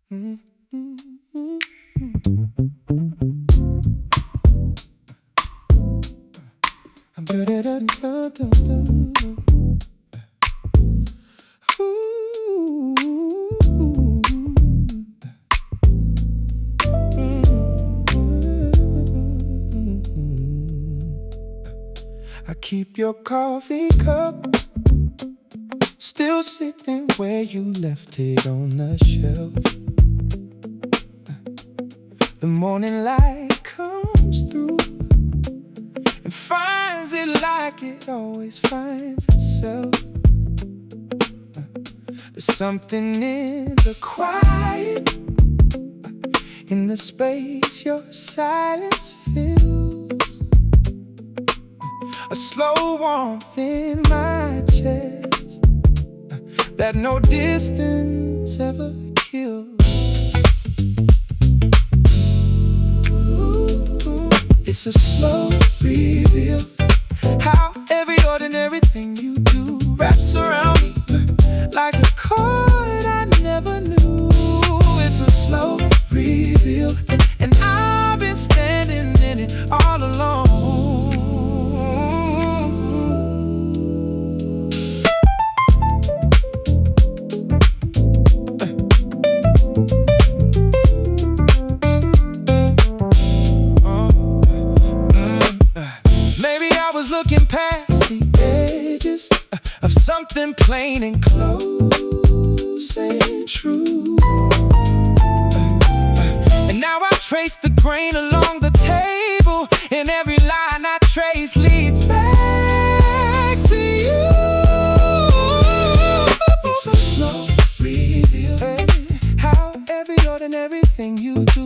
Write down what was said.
Mm, mm, mm, mm. I keep your coffee cup still sitting where you left it on the shelf. The morning light comes through and finds it like it always finds itself. There's something in the quiet, in the space your silence fills, a slow warmth in my chest that no distance ever kills. It's a slow reveal, how every ordinary thing you do wraps around me like a cord I never knew. It's a slow reveal, and I've been standing in it all alone. Maybe I was looking past the edges of something plain and close and true. And now I trace the grain along the table, and every line I trace leads back to you. It's a slow reveal, how every ordinary thing you do